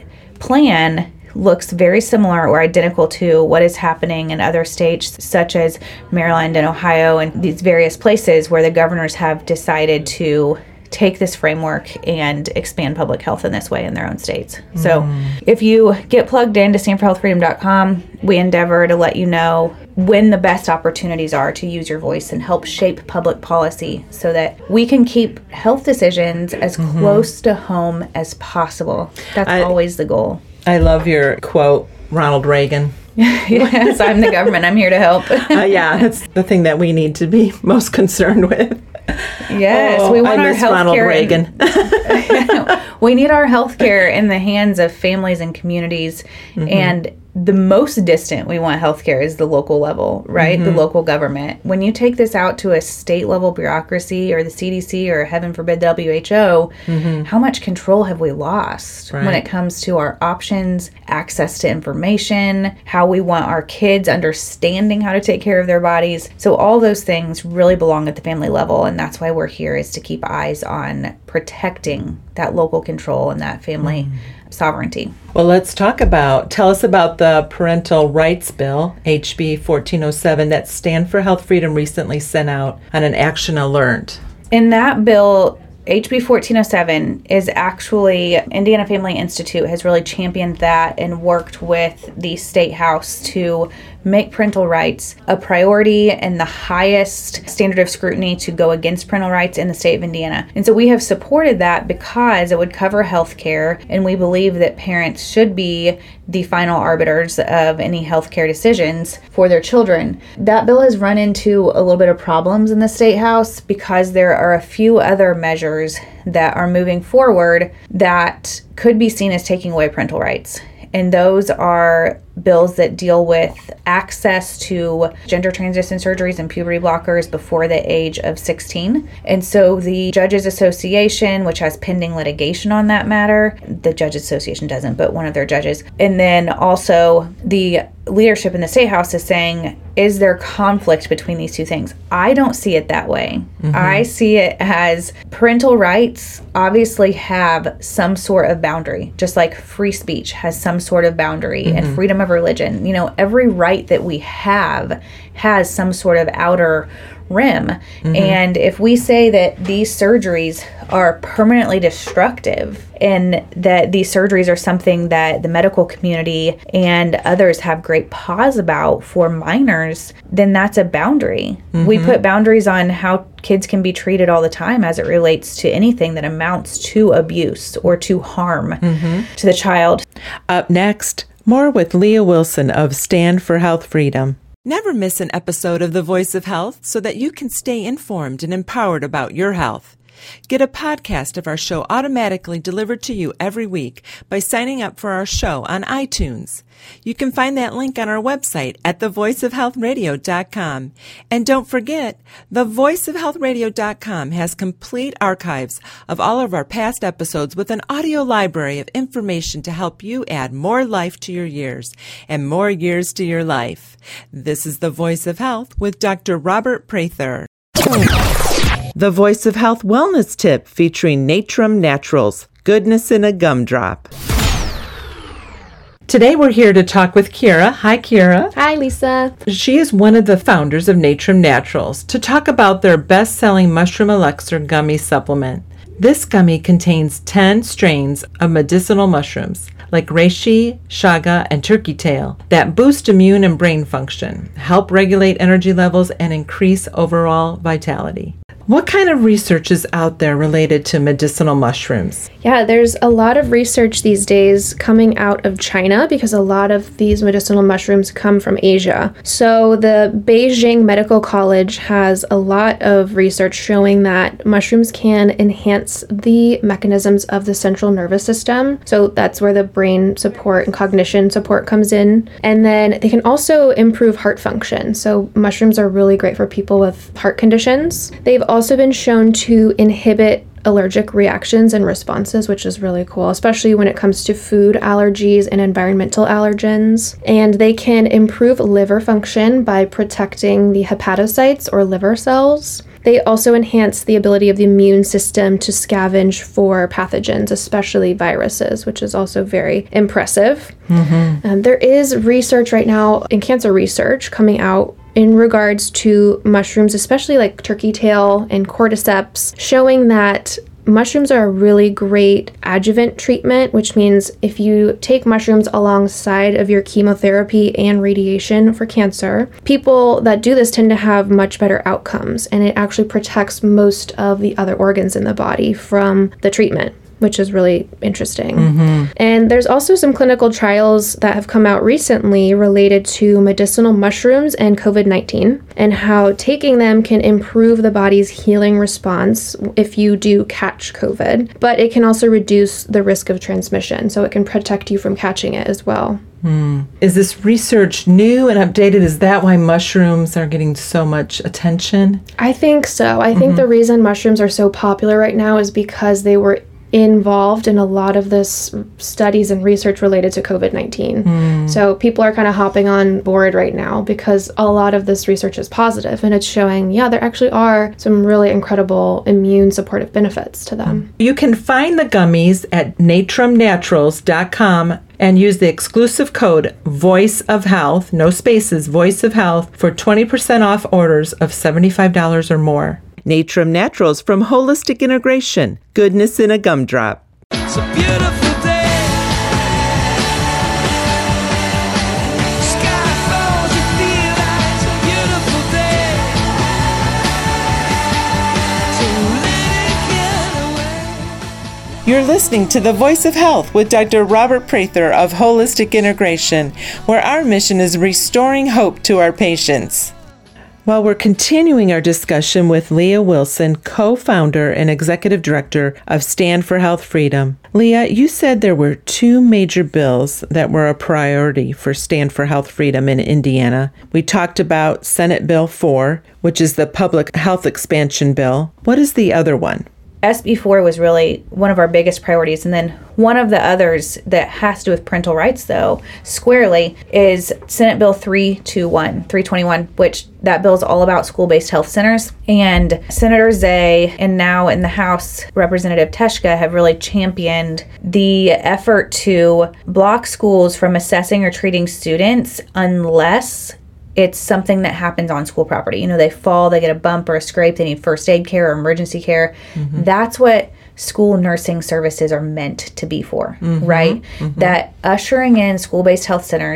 plan looks very similar or identical to what is happening in other states such as Maryland and Ohio and these various places where the governors have decided to take this framework and expand public health in this way in their own states. Mm. So if you get plugged into stand for health freedom dot com, we endeavor to let you know when the best opportunities are to use your voice and help shape public policy so that we can keep health decisions as mm-hmm. close to home as possible. That's I, always the goal. I love your quote, Ronald Reagan. Yes, I'm the government. I'm here to help. uh, yeah, that's the thing that we need to be most concerned with. Yes, oh, we want I our miss health Ronald care. Reagan. In, we need our health care in the hands of families and communities. Mm-hmm. And the most distant we want healthcare is the local level, right? Mm-hmm. The local government. When you take this out to a state level bureaucracy or the C D C or heaven forbid W H O, mm-hmm. how much control have we lost right. when it comes to our options, access to information, how we want our kids understanding how to take care of their bodies? So all those things really belong at the family level, and that's why we're here, is to keep eyes on protecting that local control and that family mm. sovereignty. Well, let's talk about, tell us about the Parental Rights Bill, H B fourteen oh seven, that Stand for Health Freedom recently sent out on an action alert. In that bill, H B fourteen oh seven is actually, Indiana Family Institute has really championed that and worked with the State House to make parental rights a priority and the highest standard of scrutiny to go against parental rights in the state of Indiana. And so we have supported that because it would cover health care, and we believe that parents should be the final arbiters of any health care decisions for their children. That bill has run into a little bit of problems in the State House because there are a few other measures that are moving forward that could be seen as taking away parental rights. And those are bills that deal with access to gender transition surgeries and puberty blockers before the age of sixteen. And so the Judges Association, which has pending litigation on that matter, the Judges Association doesn't, but one of their judges. And then also the leadership in the State House is saying, is there conflict between these two things? I don't see it that way. Mm-hmm. I see it as parental rights obviously have some sort of boundary, just like free speech has some sort of boundary mm-hmm. and freedom of religion. You know, every right that we have has some sort of outer rim. Mm-hmm. And if we say that these surgeries are permanently destructive and that these surgeries are something that the medical community and others have great pause about for minors, then that's a boundary. Mm-hmm. We put boundaries on how kids can be treated all the time as it relates to anything that amounts to abuse or to harm mm-hmm. to the child. Up next, more with Leah Wilson of Stand for Health Freedom. Never miss an episode of The Voice of Health so that you can stay informed and empowered about your health. Get a podcast of our show automatically delivered to you every week by signing up for our show on iTunes. You can find that link on our website at the voice of health radio dot com. And don't forget, the voice of health radio dot com has complete archives of all of our past episodes with an audio library of information to help you add more life to your years and more years to your life. This is The Voice of Health with Doctor Robert Prather. The Voice of Health Wellness Tip featuring Natrum Naturals, goodness in a gumdrop. Today we're here to talk with Kira. Hi, Kira. Hi, Lisa. She is one of the founders of Natrum Naturals to talk about their best-selling Mushroom Elixir Gummy Supplement. This gummy contains ten strains of medicinal mushrooms like reishi, chaga, and turkey tail that boost immune and brain function, help regulate energy levels, and increase overall vitality. What kind of research is out there related to medicinal mushrooms? Yeah, there's a lot of research these days coming out of China because a lot of these medicinal mushrooms come from Asia. So the Beijing Medical College has a lot of research showing that mushrooms can enhance the mechanisms of the central nervous system. So that's where the brain support and cognition support comes in. And then they can also improve heart function. So mushrooms are really great for people with heart conditions. They've also also been shown to inhibit allergic reactions and responses, which is really cool, especially when it comes to food allergies and environmental allergens. And they can improve liver function by protecting the hepatocytes or liver cells. They also enhance the ability of the immune system to scavenge for pathogens, especially viruses, which is also very impressive. Mm-hmm. Um, there is research right now in cancer research coming out in regards to mushrooms, especially like turkey tail and cordyceps, showing that mushrooms are a really great adjuvant treatment, which means if you take mushrooms alongside of your chemotherapy and radiation for cancer, people that do this tend to have much better outcomes, and it actually protects most of the other organs in the body from the treatment, which is really interesting. Mm-hmm. And there's also some clinical trials that have come out recently related to medicinal mushrooms and covid nineteen and how taking them can improve the body's healing response if you do catch COVID, but it can also reduce the risk of transmission, so it can protect you from catching it as well. Hmm. Is this research new and updated? Is that why mushrooms are getting so much attention? I think so. I mm-hmm. think the reason mushrooms are so popular right now is because they were involved in a lot of this studies and research related to covid nineteen. Mm. So people are kind of hopping on board right now because a lot of this research is positive and it's showing, yeah, there actually are some really incredible immune supportive benefits to them. You can find the gummies at natrum naturals dot com and use the exclusive code Voice of Health, no spaces, Voice of Health, for twenty percent off orders of seventy-five dollars or more. Natrum Naturals from Holistic Integration. Goodness in a gumdrop. It's a beautiful day. Sky falls, you feel like it's a beautiful day. So let it get away. You're listening to The Voice of Health with Doctor Robert Prather of Holistic Integration, where our mission is restoring hope to our patients. While we're continuing our discussion with Leah Wilson, co-founder and executive director of Stand for Health Freedom. Leah, you said there were two major bills that were a priority for Stand for Health Freedom in Indiana. We talked about Senate Bill four, which is the Public Health Expansion Bill. What is the other one? S B four was really one of our biggest priorities. And then one of the others that has to do with parental rights, though, squarely, is Senate Bill three twenty-one, three twenty-one, which that bill is all about school-based health centers. And Senator Zay and now in the House, Representative Teshka have really championed the effort to block schools from assessing or treating students unless it's something that happens on school property. You know, they fall, they get a bump or a scrape, they need first aid care or emergency care. Mm-hmm. That's what school nursing services are meant to be for, mm-hmm. right? Mm-hmm. That ushering in school-based health centers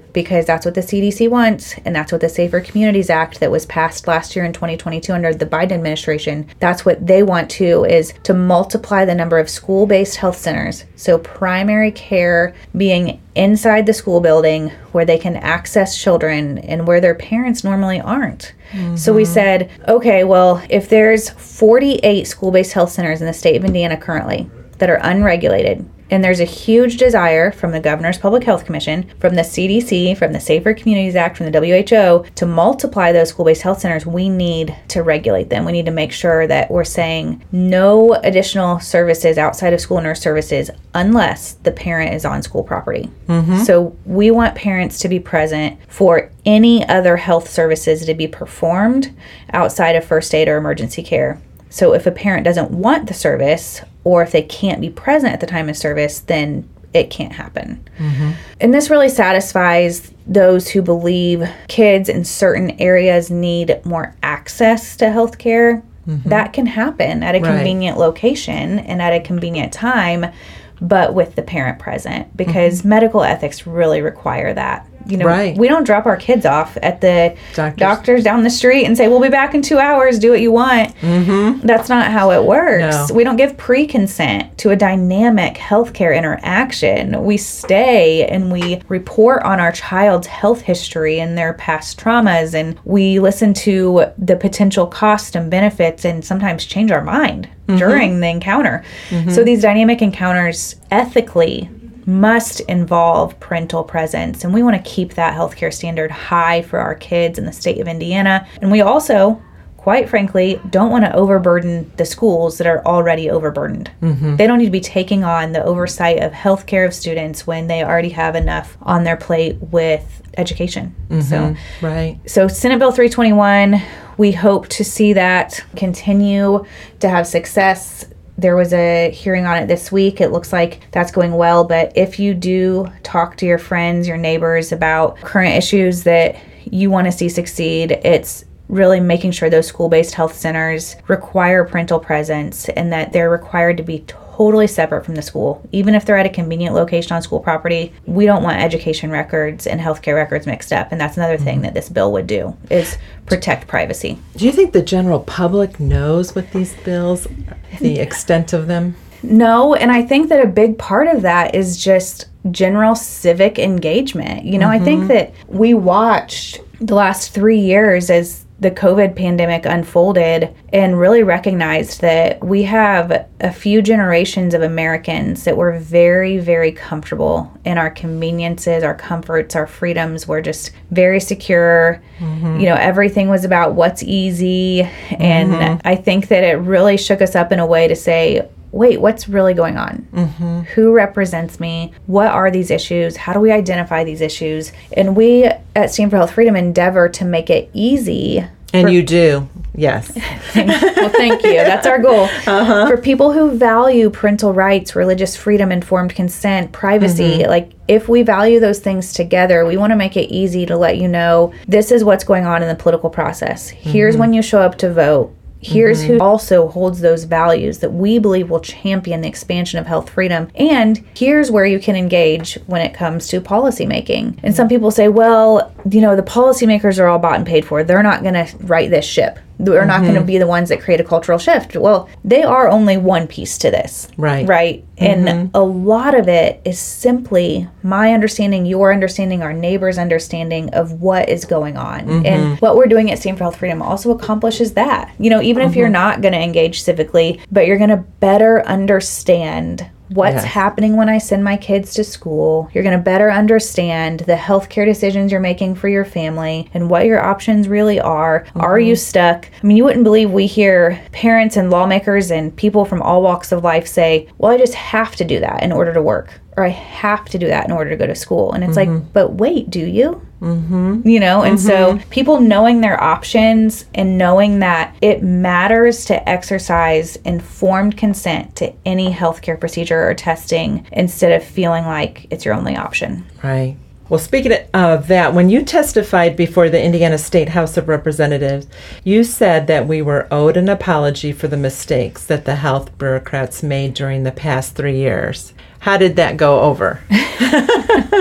because that's what the C D C wants, and that's what the Safer Communities Act that was passed last year in twenty twenty-two under the Biden administration, that's what they want to, is to multiply the number of school-based health centers. So primary care being inside the school building where they can access children and where their parents normally aren't. Mm-hmm. So we said, okay, well, if there's forty-eight school-based health centers in the state of Indiana currently that are unregulated, and there's a huge desire from the Governor's Public Health Commission, from the C D C, from the Safer Communities Act, from the W H O, to multiply those school-based health centers, we need to regulate them. We need to make sure that we're saying no additional services outside of school nurse services unless the parent is on school property. Mm-hmm. So we want parents to be present for any other health services to be performed outside of first aid or emergency care. So if a parent doesn't want the service, or if they can't be present at the time of service, then it can't happen. Mm-hmm. And this really satisfies those who believe kids in certain areas need more access to health care. Mm-hmm. That can happen at a right. convenient location and at a convenient time, but with the parent present, because mm-hmm. medical ethics really require that. You know, right. we don't drop our kids off at the doctors. doctors down the street and say, we'll be back in two hours, do what you want. Mm-hmm. That's not how it works. No. We don't give pre-consent to a dynamic healthcare interaction. We stay and we report on our child's health history and their past traumas, and we listen to the potential cost and benefits and sometimes change our mind mm-hmm. during the encounter. Mm-hmm. So these dynamic encounters ethically must involve parental presence, and we want to keep that healthcare standard high for our kids in the state of Indiana. And we also, quite frankly, don't want to overburden the schools that are already overburdened. Mm-hmm. They don't need to be taking on the oversight of healthcare of students when they already have enough on their plate with education. Mm-hmm. So, right. So Senate Bill three twenty-one, we hope to see that continue to have success. There was a hearing on it this week. It looks like that's going well. But if you do talk to your friends, your neighbors about current issues that you want to see succeed, it's really making sure those school-based health centers require parental presence and that they're required to be totally separate from the school. Even if they're at a convenient location on school property, we don't want education records and healthcare records mixed up. And that's another mm-hmm. thing that this bill would do, is protect privacy. Do you think the general public knows what these bills, the extent of them? No, and I think that a big part of that is just general civic engagement. You know, mm-hmm. I think that we watched the last three years as the COVID pandemic unfolded and really recognized that we have a few generations of Americans that were very, very comfortable in our conveniences, our comforts, our freedoms. Were just very secure. Mm-hmm. You know, everything was about what's easy. And mm-hmm. I think that it really shook us up in a way to say, wait, what's really going on? Mm-hmm. Who represents me? What are these issues? How do we identify these issues? And we at Stand for Health Freedom endeavor to make it easy. And for, you do, yes. Well, thank you. That's our goal. Uh-huh. For people who value parental rights, religious freedom, informed consent, privacy, mm-hmm. like if we value those things together, we want to make it easy to let you know this is what's going on in the political process. Here's mm-hmm. when you show up to vote. Here's mm-hmm. who also holds those values that we believe will champion the expansion of health freedom. And here's where you can engage when it comes to policy making. And some people say, well, you know, the policymakers are all bought and paid for. They're not going to right this ship. They're mm-hmm. not going to be the ones that create a cultural shift. Well, they are only one piece to this. Right. Right. Mm-hmm. And a lot of it is simply my understanding, your understanding, our neighbor's understanding of what is going on. Mm-hmm. And what we're doing at Stand for Health Freedom also accomplishes that. You know, even mm-hmm. if you're not going to engage civically, but you're going to better understand what's yes. happening when I send my kids to school. You're going to better understand the healthcare decisions you're making for your family and what your options really are. Mm-hmm. Are you stuck? I mean, you wouldn't believe we hear parents and lawmakers and people from all walks of life say, well, I just have to do that in order to work, or I have to do that in order to go to school. And it's mm-hmm. like, but wait, do you? Mm-hmm. You know, and mm-hmm. so people knowing their options and knowing that it matters to exercise informed consent to any healthcare procedure or testing instead of feeling like it's your only option. Right. Well, speaking of that, when you testified before the Indiana State House of Representatives, you said that we were owed an apology for the mistakes that the health bureaucrats made during the past three years. How did that go over?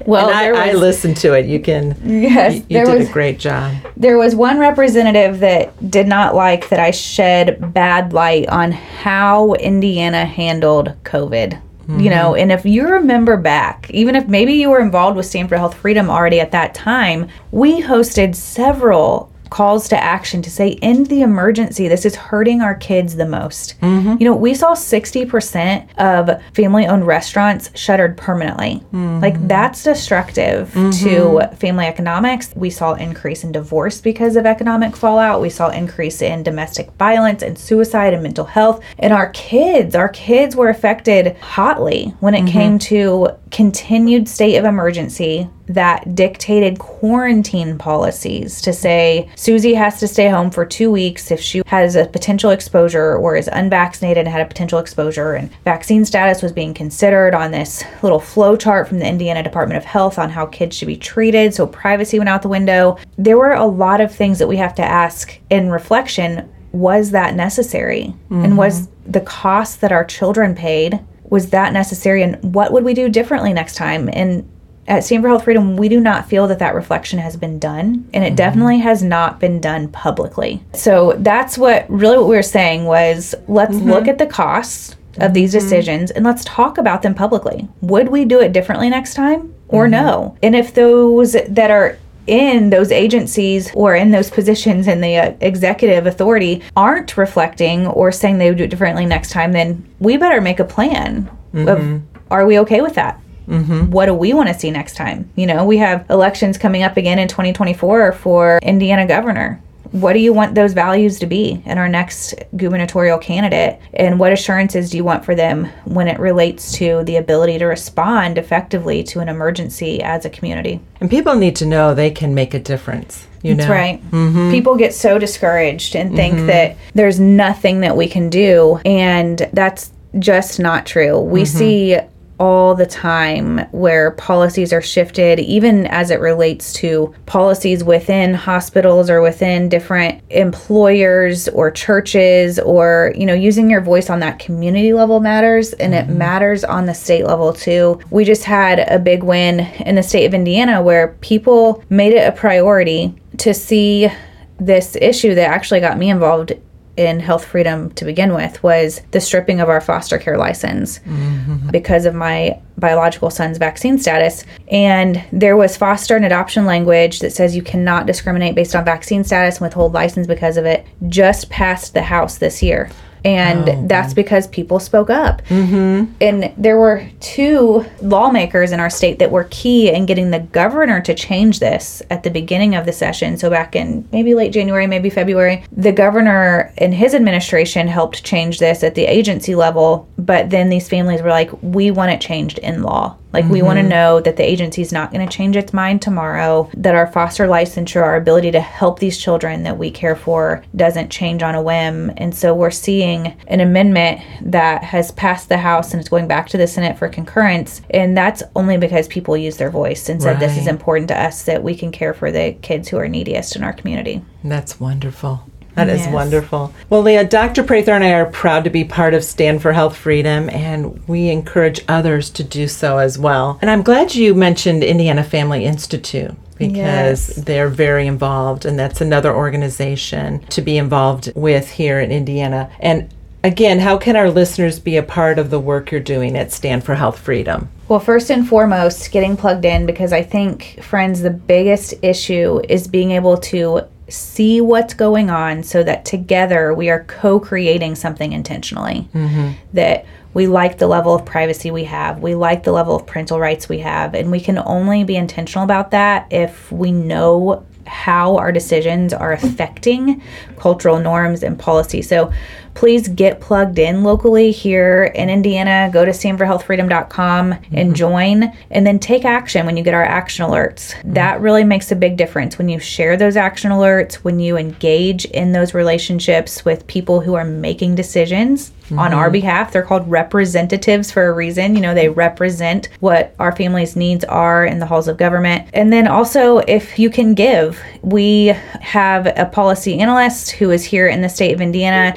Well, and I, there I was- listened to it. You can. Yes, you, you there did was- a great job. There was one representative that did not like that I shed bad light on how Indiana handled COVID. You know, and if you remember back, even if maybe you were involved with Stand for Health Freedom already at that time, we hosted several calls to action to say, end the emergency. This is hurting our kids the most. You know, we saw sixty percent of family-owned restaurants shuttered permanently. Like, that's destructive to family economics. We saw increase in divorce because of economic fallout. We saw increase in domestic violence and suicide and mental health. And our kids, our kids were affected hotly when it came to continued state of emergency that dictated quarantine policies to say Susie has to stay home for two weeks if she has a potential exposure or is unvaccinated and had a potential exposure, and vaccine status was being considered on this little flow chart from the Indiana Department of Health on how kids should be treated. So privacy went out the window. There were a lot of things that we have to ask in reflection. Was that necessary? Mm-hmm. And was the cost that our children paid, was that necessary? And what would we do differently next time? And at Stand for Health Freedom, we do not feel that that reflection has been done, and it mm-hmm. definitely has not been done publicly. So that's what really what we were saying was, let's mm-hmm. look at the costs of these decisions mm-hmm. and let's talk about them publicly. Would we do it differently next time or mm-hmm. no? And if those that are in those agencies or in those positions in the uh, executive authority aren't reflecting or saying they would do it differently next time, then we better make a plan mm-hmm. of, are we okay with that? Mm-hmm. What do we want to see next time? You know, we have elections coming up again in twenty twenty-four for Indiana governor. What do you want those values to be in our next gubernatorial candidate? And what assurances do you want for them when it relates to the ability to respond effectively to an emergency as a community? And people need to know they can make a difference. You That's know? right. Mm-hmm. People get so discouraged and think mm-hmm. that there's nothing that we can do. And that's just not true. We mm-hmm. see all the time where policies are shifted, even as it relates to policies within hospitals or within different employers or churches, or, you know, using your voice on that community level matters, and mm-hmm. it matters on the state level too. We just had a big win in the state of Indiana where people made it a priority to see this issue that actually got me involved in health freedom to begin with, was the stripping of our foster care license mm-hmm. because of my biological son's vaccine status. And there was foster and adoption language that says you cannot discriminate based on vaccine status and withhold license because of it, just passed the House this year. And oh, that's man. because people spoke up. Mm-hmm. And there were two lawmakers in our state that were key in getting the governor to change this at the beginning of the session. So back in maybe late January, maybe February, the governor and his administration helped change this at the agency level. But then these families were like, we want it changed in law. Like, mm-hmm. we want to know that the agency's not going to change its mind tomorrow, that our foster licensure, our ability to help these children that we care for, doesn't change on a whim. And so we're seeing an amendment that has passed the House and it's going back to the Senate for concurrence. And that's only because people use their voice and said, right. this is important to us, that we can care for the kids who are neediest in our community. That's wonderful. That is yes. wonderful. Well, Leah, Doctor Prather and I are proud to be part of Stand for Health Freedom, and we encourage others to do so as well. And I'm glad you mentioned Indiana Family Institute, because yes. they're very involved, and that's another organization to be involved with here in Indiana. And again, how can our listeners be a part of the work you're doing at Stand for Health Freedom? Well, first and foremost, getting plugged in, because I think, friends, the biggest issue is being able to see what's going on so that together we are co-creating something intentionally. Mm-hmm. That we like the level of privacy we have, we like the level of parental rights we have, and we can only be intentional about that if we know how our decisions are affecting cultural norms and policy. So please get plugged in locally here in Indiana. Go to stand for health freedom dot com mm-hmm. and join, and then take action when you get our action alerts. Mm-hmm. That really makes a big difference when you share those action alerts, when you engage in those relationships with people who are making decisions mm-hmm. on our behalf. They're called representatives for a reason. You know, they represent what our family's needs are in the halls of government. And then also, if you can give, we have a policy analyst who is here in the state of Indiana. She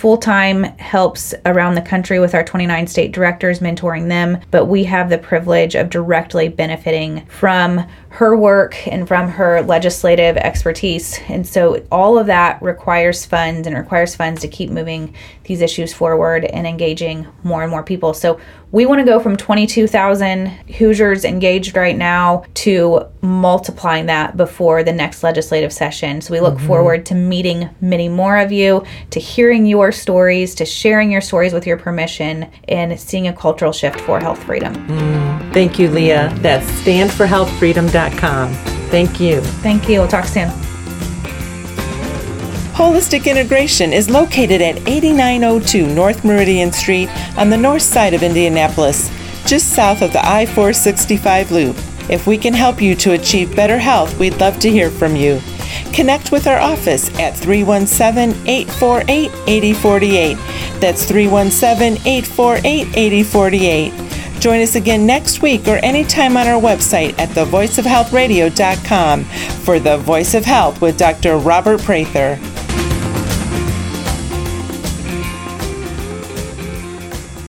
full-time helps around the country with our twenty-nine state directors, mentoring them, but we have the privilege of directly benefiting from her work and from her legislative expertise. And so all of that requires funds and requires funds to keep moving these issues forward and engaging more and more people. So we want to go from twenty-two thousand Hoosiers engaged right now to multiplying that before the next legislative session. So we look mm-hmm. forward to meeting many more of you, to hearing your stories, to sharing your stories with your permission, and seeing a cultural shift for health freedom. Mm. Thank you, Leah. That's stand for health freedom dot com. Thank you. Thank you. We'll talk soon. Holistic Integration is located at eighty-nine oh two North Meridian Street on the north side of Indianapolis, just south of the I four sixty-five loop. If we can help you to achieve better health, we'd love to hear from you. Connect with our office at three one seven, eight four eight, eight oh four eight. That's three one seven, eight four eight, eight oh four eight. Join us again next week or anytime on our website at the voice of health radio dot com for The Voice of Health with Doctor Robert Prather.